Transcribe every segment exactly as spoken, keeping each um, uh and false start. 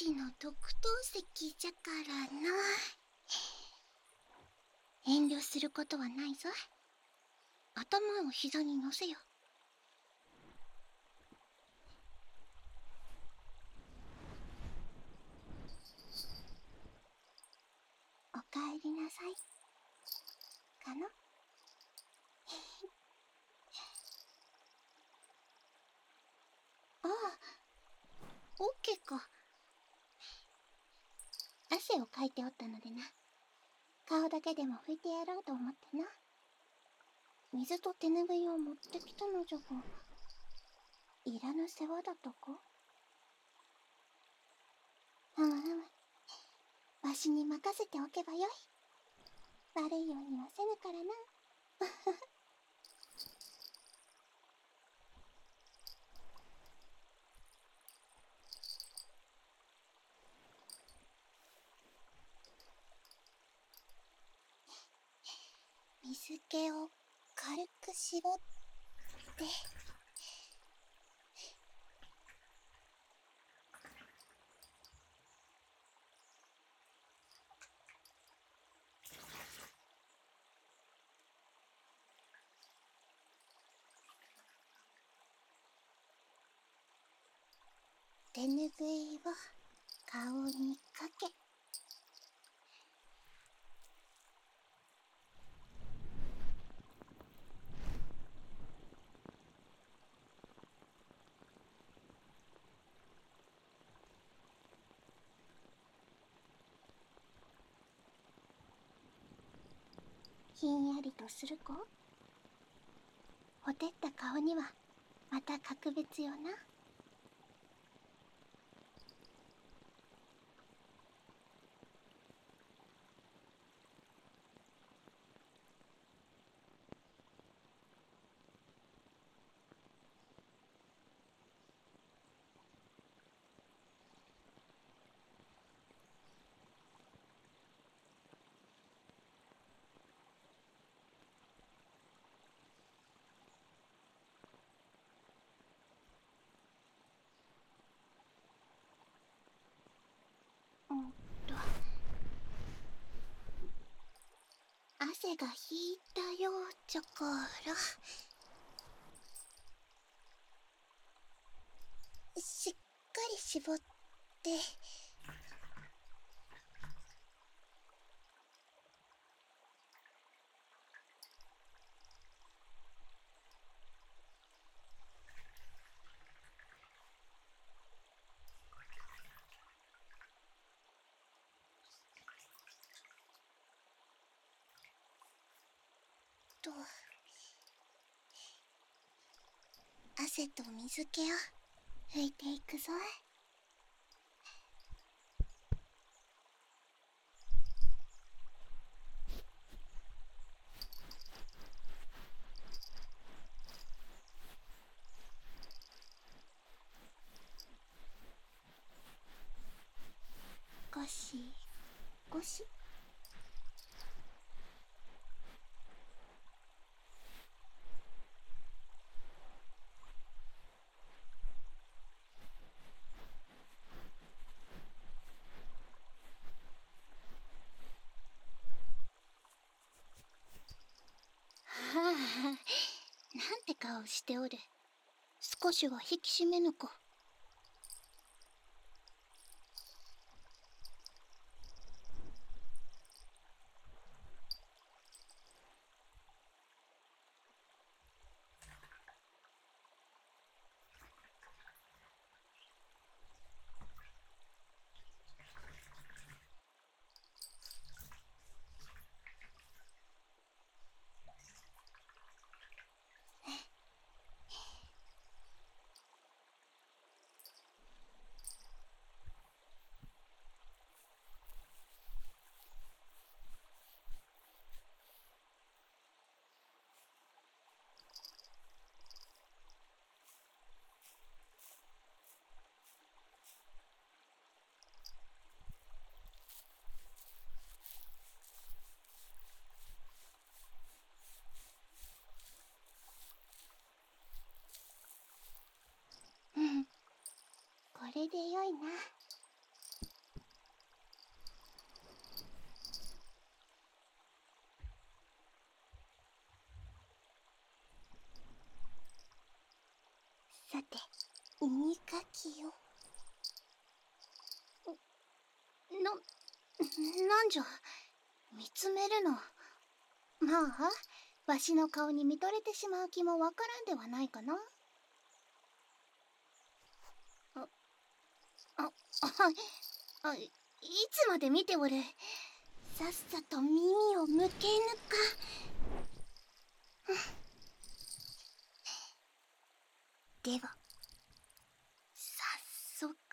士の特等席じゃからな。遠慮することはないぞ。頭を膝に乗せよ。おかえりなさいかな。ああ、オッケーか。汗をかいておったのでな。顔だけでも拭いてやろうと思ってな。水と手ぬぐいを持ってきたのじゃが、いらぬ世話だったか。ふむふむ、わしに任せておけばよい。悪いようにはせぬからな。水気を軽く絞って。手ぬぐいを顔にかけ。ひんやりとするか。ほてった顔にはまた格別よな。うんと、汗が引いたようじゃから、しっかり絞って。と、汗と水気を拭いていくぞ。ゴシゴシ。はあ、なんて顔しておる。少しは引き締めぬか。うん、これでよいな。 耳かきを。な、なんじゃ、見つめるの。まあ、わしの顔に見とれてしまう気もわからんではないかな。あ、あ、あ、あ、いつまで見ておる。さっさと耳を向けぬか。では、早速。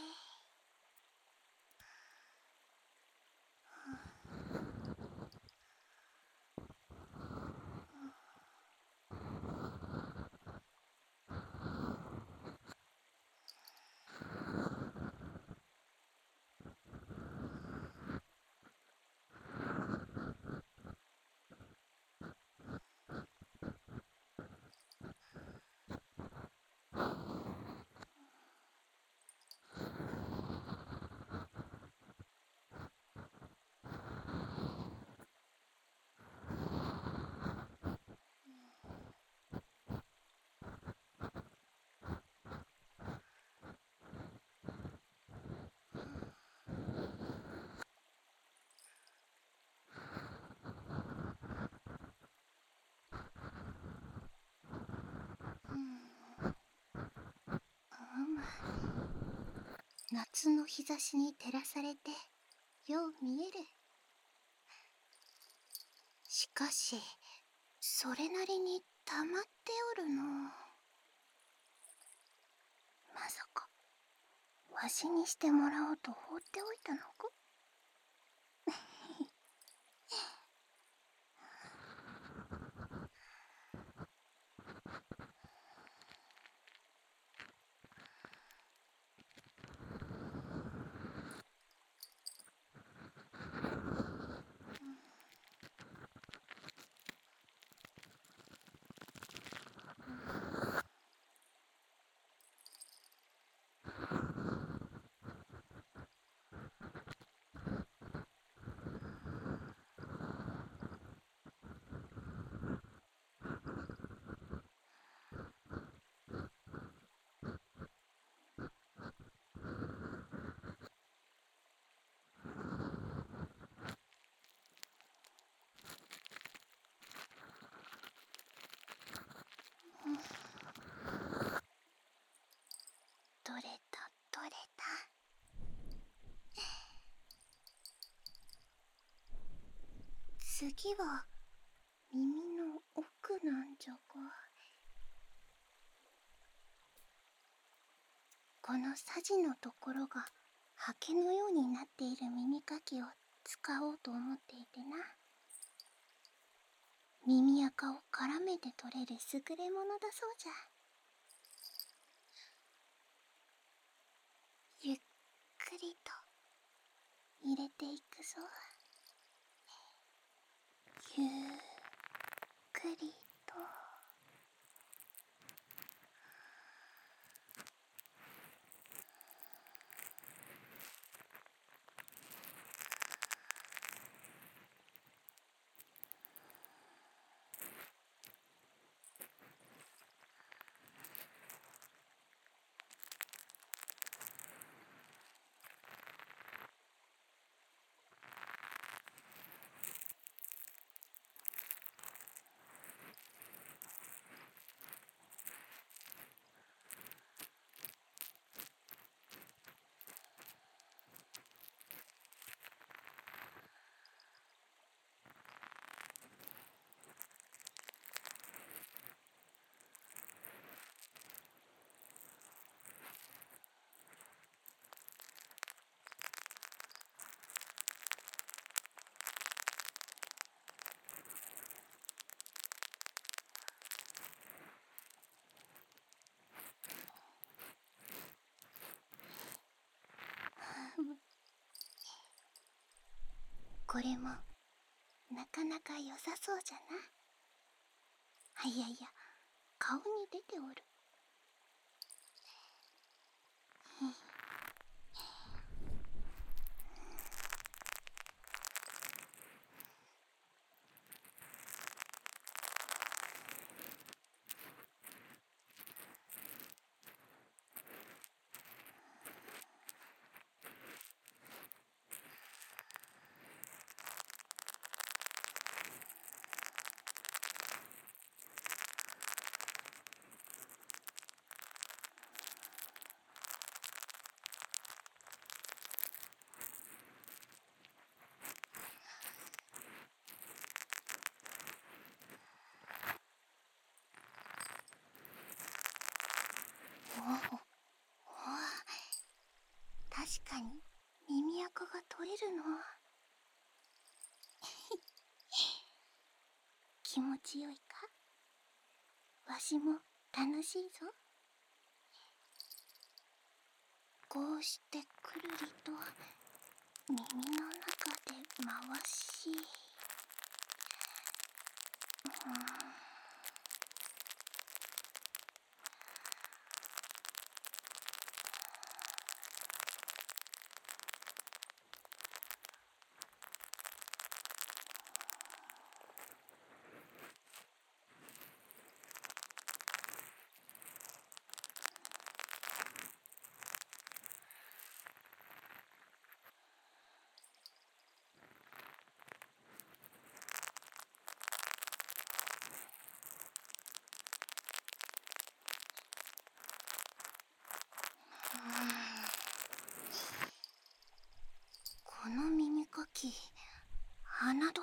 夏の日差しに照らされてよう見える。しかしそれなりに溜まっておるの。まさかわしにしてもらおうと放っておいたのか。取れた取れた。次は耳の奥なんじゃが、このさじのところがハケのようになっている耳かきを使おうと思っていてな。耳垢を絡めて取れる優れものだそうじゃ。ゆっくりと入れていくぞ。ゆっくりと。これもなかなか良さそうじゃな。あ、いやいや、顔に出ておる。 おお、確かに耳垢が取れるの。気持ちよいか？わしも楽しいぞ。こうしてくるりと耳の中で回し、うーんこの耳かき、侮れん。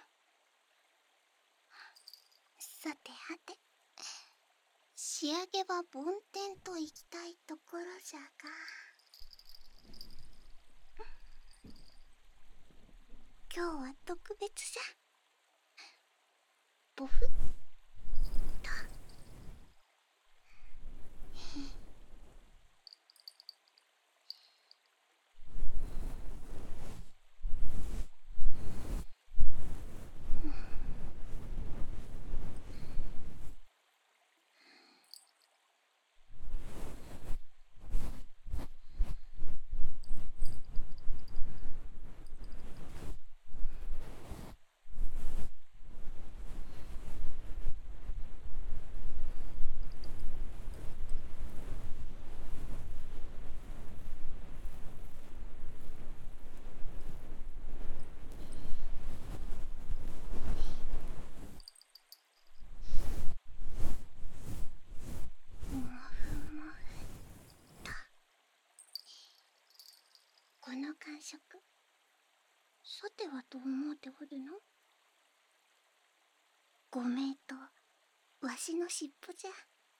さてはて、仕上げは梵天といきたいところじゃが、今日は特別じゃ。ボフッと。この感触、さてはどう思うておるの？ご名答、わしの尻尾じゃ。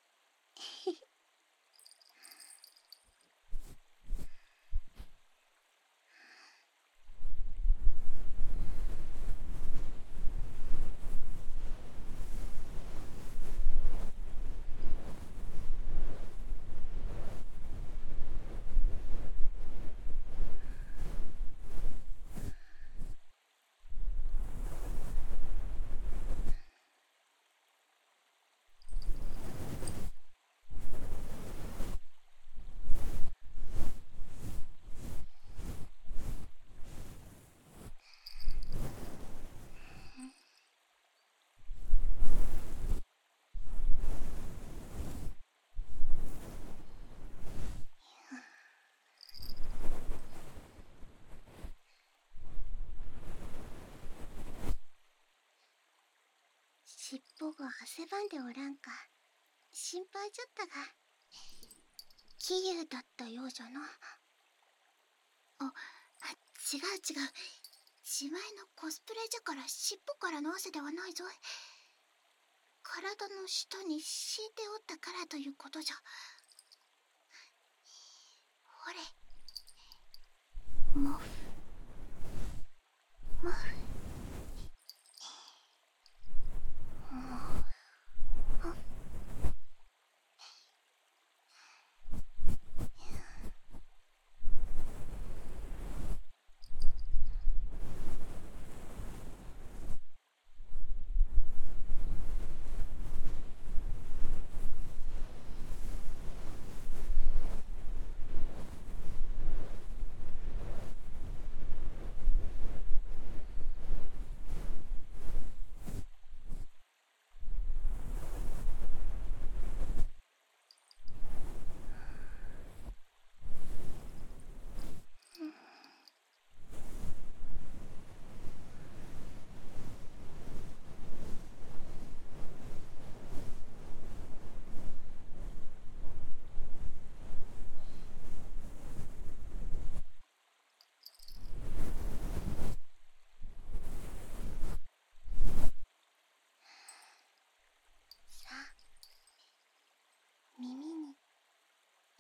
尻尾が汗ばんでおらんか心配じゃったが、杞憂だったようじゃな。あ、違う違う。自前のコスプレじゃから尻尾からの汗ではないぞい。体の下に敷いておったからということじゃ。ほれ、モフモフモフ。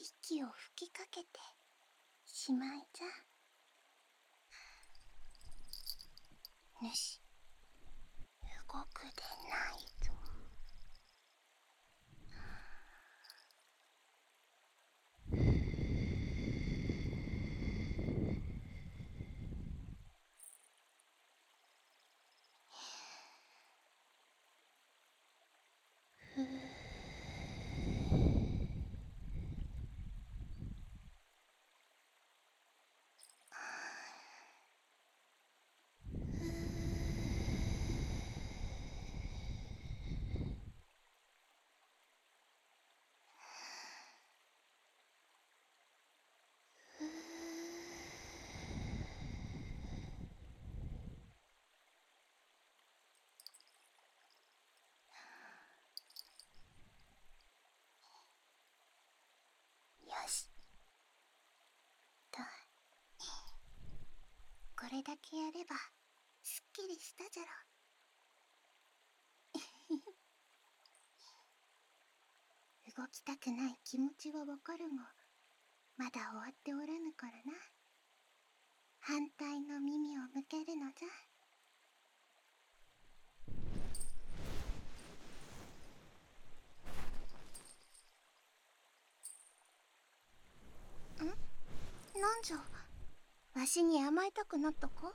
息を吹きかけてしまいじゃ。主、動くでないぞ。ふう。よし。と、これだけやればすっきりしたじゃろ。動きたくない気持ちはわかるが、まだ終わっておらぬからな。反対の耳を向けるのじゃ。ん？なんじゃ、わしに甘えたくなったか？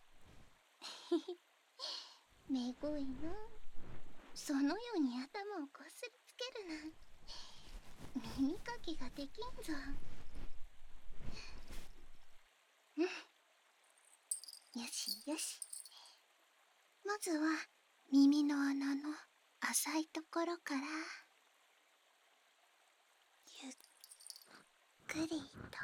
めごいな。そのように頭をこすりつけるな。耳かきができんぞ。うん。よしよし。まずは耳の穴の浅いところからゆっくりと。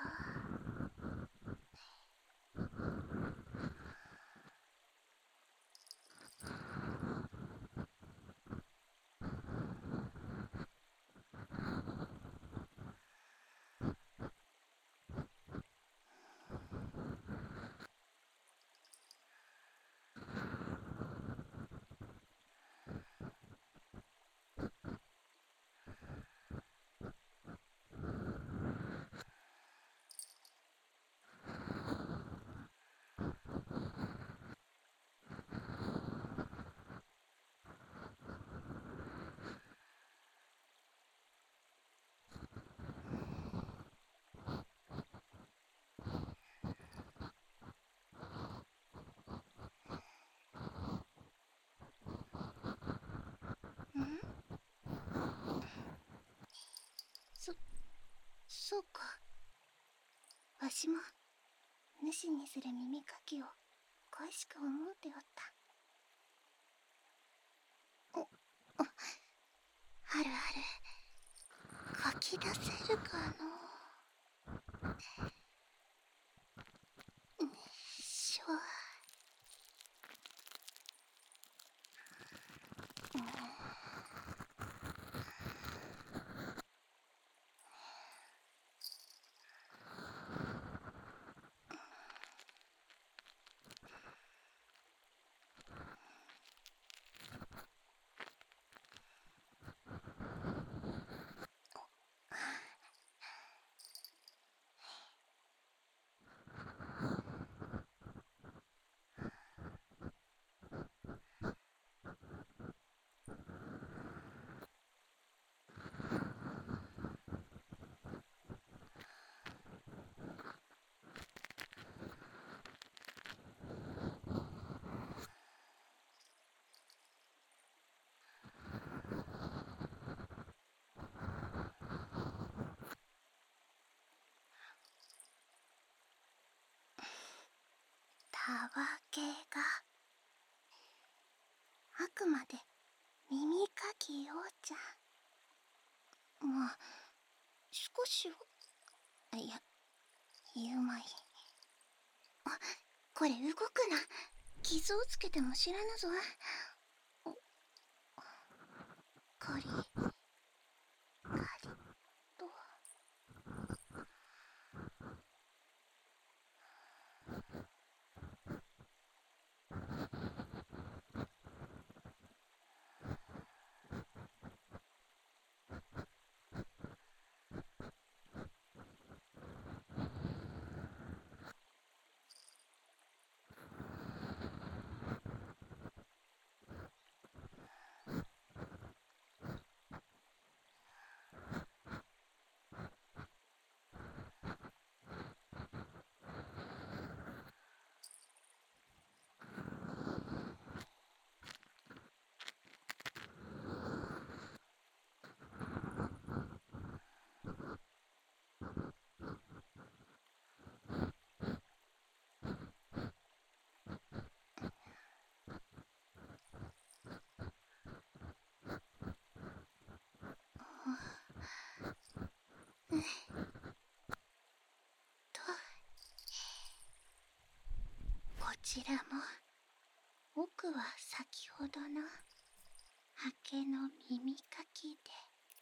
ん？そ、そうか。わしも主にする耳かきを恋しく思うておった。お、お、あるある。書き出せるかのう。しょ。うん。たわけがあくまで耳かきようじゃ。まあ少しは、いや、言うまい。あ、これ動くな。傷をつけても知らぬぞ。カリカリと。 ちらも奥は先ほどのハケの耳かきで。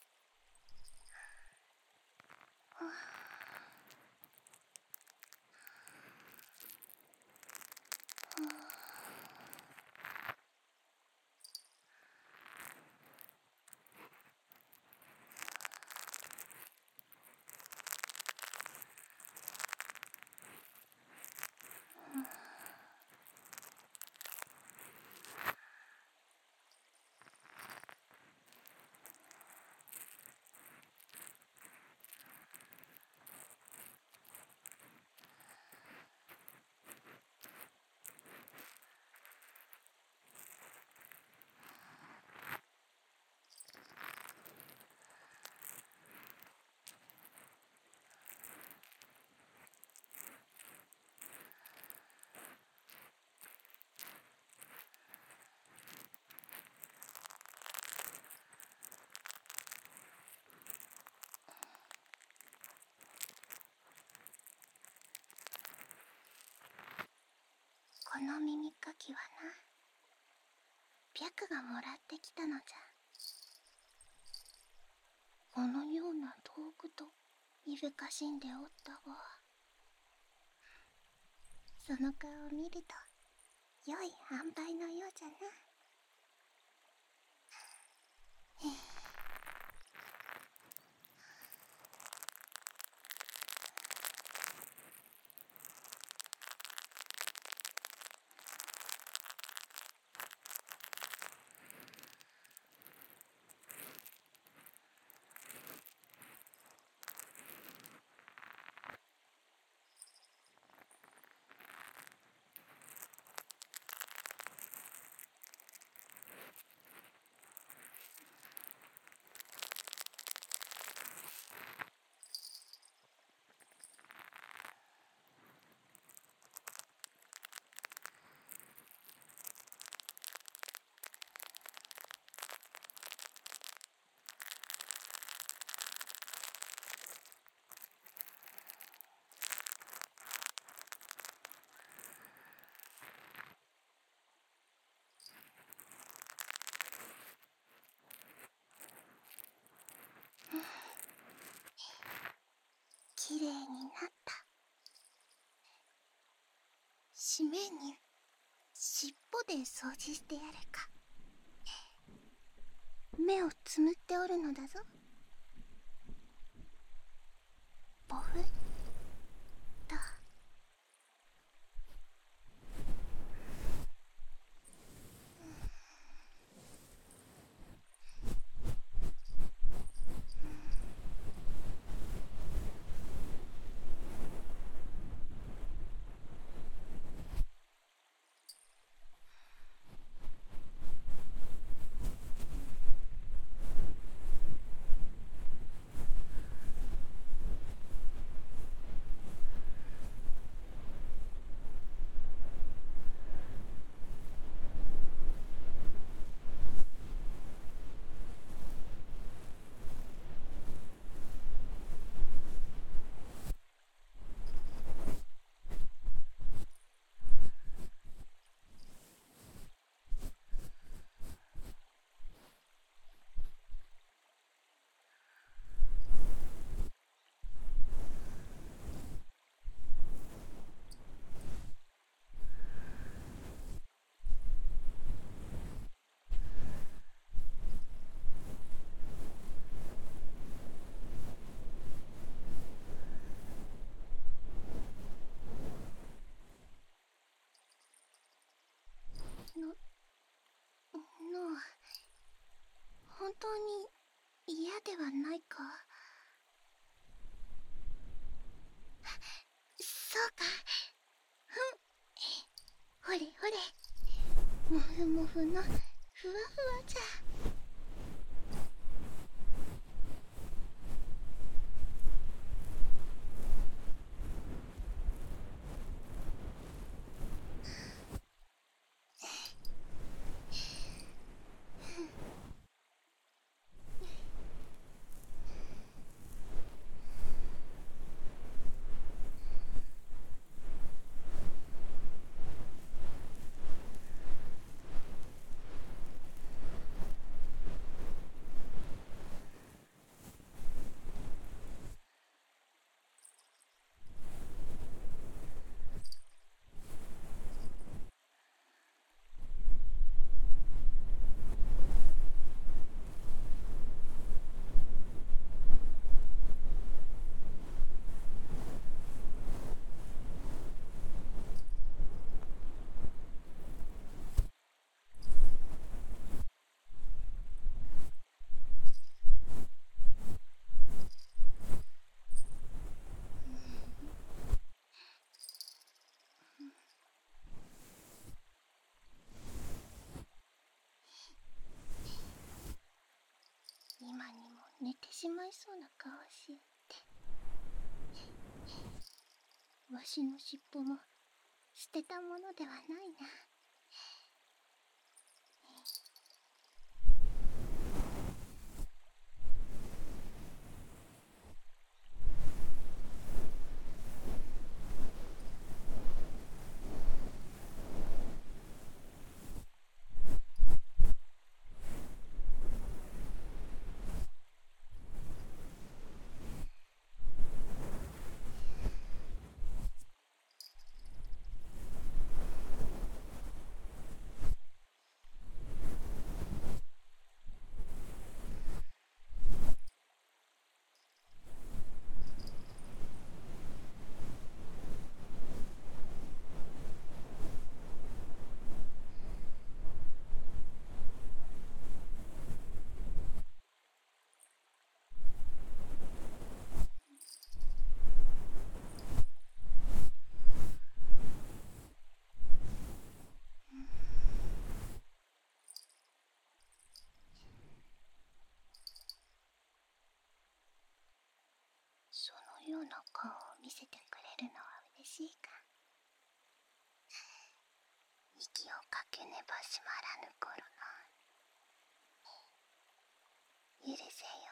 この耳かきはな、白がもらってきたのじゃ。このような道具といぶかしんでおったが、その顔を見ると良い塩梅のようじゃな。きれいになった。締めに尻尾で掃除してやるか。目をつむっておるのだぞ。ボフッと。の、の、本当に嫌ではないか。そうか。ふん。ほれほれ。もふもふのふわふわじゃ。 しまいそうな顔しよって。わしの尻尾も捨てたものではないな。そのような顔を見せてくれるのは嬉しいか。息をかけねばしまらぬ頃の許せよ。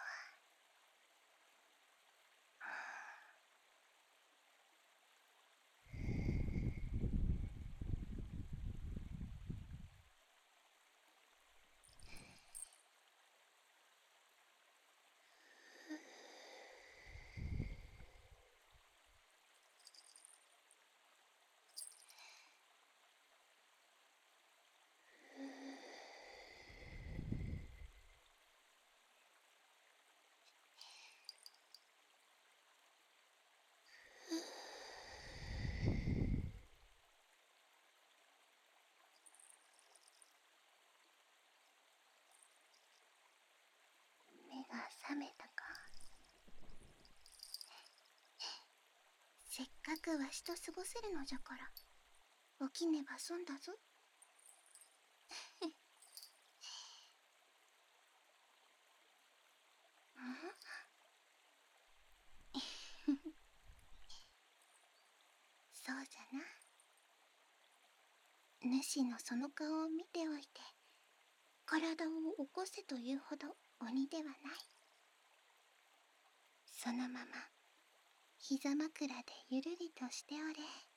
目が覚めたか。せっかくわしと過ごせるのじゃから起きねば損だぞ。そうじゃな。主のその顔を見ておいて体を起こせというほど鬼ではない。そのまま膝枕でゆるりとしておれ。